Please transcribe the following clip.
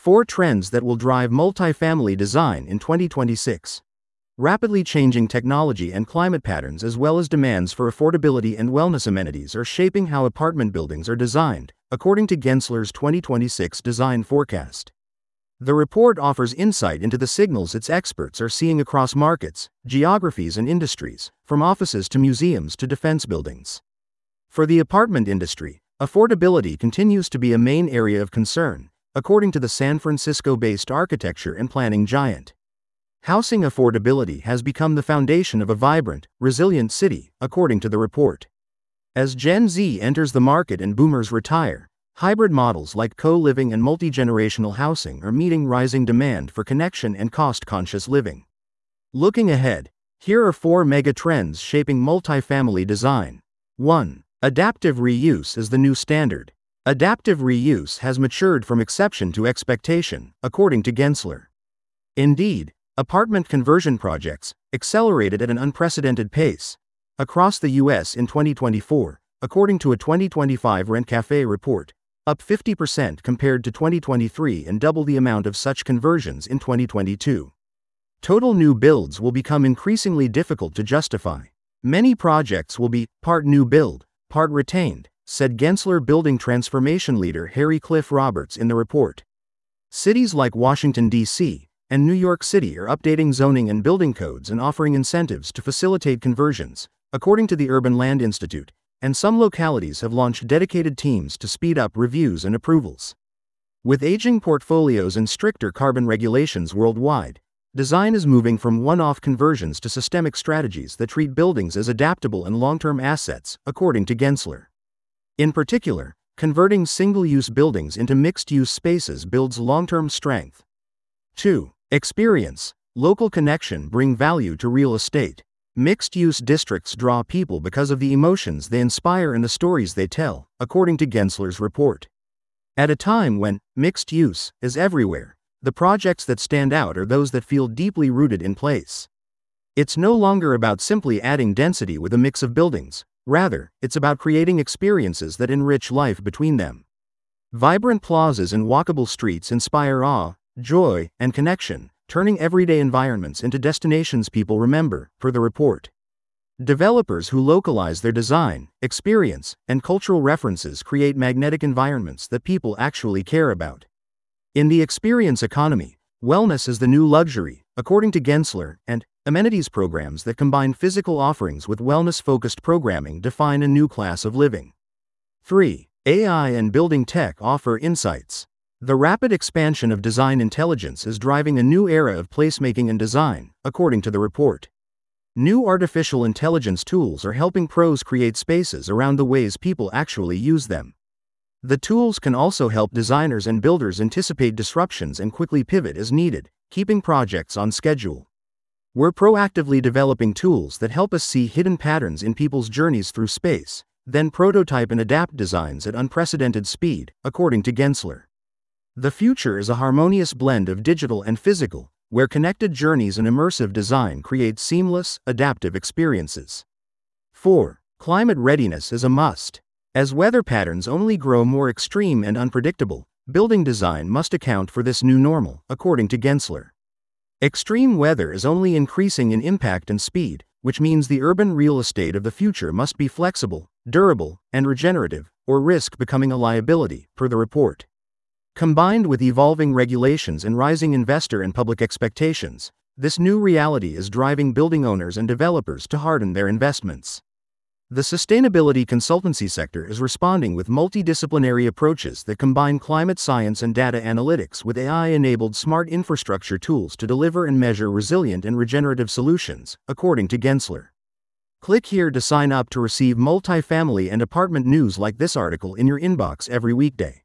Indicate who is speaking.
Speaker 1: 4 trends that will drive multifamily design in 2026. Rapidly changing technology and climate patterns, as well as demands for affordability and wellness amenities, are shaping how apartment buildings are designed, according to Gensler's 2026 design forecast. The report offers insight into the signals its experts are seeing across markets, geographies, and industries, from offices to museums to defense buildings. For the apartment industry, affordability continues to be a main area of concern, according to the San Francisco-based architecture and planning giant. Housing affordability has become the foundation of a vibrant, resilient city, according to the report. As Gen Z enters the market and boomers retire, hybrid models like co-living and multi-generational housing are meeting rising demand for connection and cost-conscious living. Looking ahead, here are 4 mega trends shaping multifamily design. 1. Adaptive reuse is the new standard. Adaptive reuse has matured from exception to expectation, according to Gensler. Indeed, apartment conversion projects accelerated at an unprecedented pace across the U.S. in 2024, according to a 2025 Rent Cafe report, up 50% compared to 2023 and double the amount of such conversions in 2022. Total new builds will become increasingly difficult to justify. Many projects will be part new build, part retained, said Gensler building transformation leader Harry Cliff Roberts in the report. Cities like Washington, D.C., and New York City are updating zoning and building codes and offering incentives to facilitate conversions, according to the Urban Land Institute, and some localities have launched dedicated teams to speed up reviews and approvals. With aging portfolios and stricter carbon regulations worldwide, design is moving from one-off conversions to systemic strategies that treat buildings as adaptable and long-term assets, according to Gensler. In particular, converting single-use buildings into mixed-use spaces builds long-term strength. 2. Experience. Local connection bring value to real estate. Mixed-use districts draw people because of the emotions they inspire and the stories they tell, according to Gensler's report. At a time when mixed use is everywhere, the projects that stand out are those that feel deeply rooted in place. It's no longer about simply adding density with a mix of buildings, rather, it's about creating experiences that enrich life between them. Vibrant plazas and walkable streets inspire awe, joy, and connection, turning everyday environments into destinations people remember, per the report. Developers who localize their design, experience, and cultural references create magnetic environments that people actually care about. In the experience economy, wellness is the new luxury, according to Gensler, and amenities programs that combine physical offerings with wellness-focused programming define a new class of living. 3. AI and building tech offer insights. The rapid expansion of design intelligence is driving a new era of placemaking and design, according to the report. New artificial intelligence tools are helping pros create spaces around the ways people actually use them. The tools can also help designers and builders anticipate disruptions and quickly pivot as needed, keeping projects on schedule. We're proactively developing tools that help us see hidden patterns in people's journeys through space, then prototype and adapt designs at unprecedented speed, according to Gensler. The future is a harmonious blend of digital and physical, where connected journeys and immersive design create seamless, adaptive experiences. 4. Climate readiness is a must. As weather patterns only grow more extreme and unpredictable, building design must account for this new normal, according to Gensler. Extreme weather is only increasing in impact and speed, which means the urban real estate of the future must be flexible, durable, and regenerative, or risk becoming a liability, per the report. Combined with evolving regulations and rising investor and public expectations, this new reality is driving building owners and developers to harden their investments. The sustainability consultancy sector is responding with multidisciplinary approaches that combine climate science and data analytics with AI-enabled smart infrastructure tools to deliver and measure resilient and regenerative solutions, according to Gensler. Click here to sign up to receive multifamily and apartment news like this article in your inbox every weekday.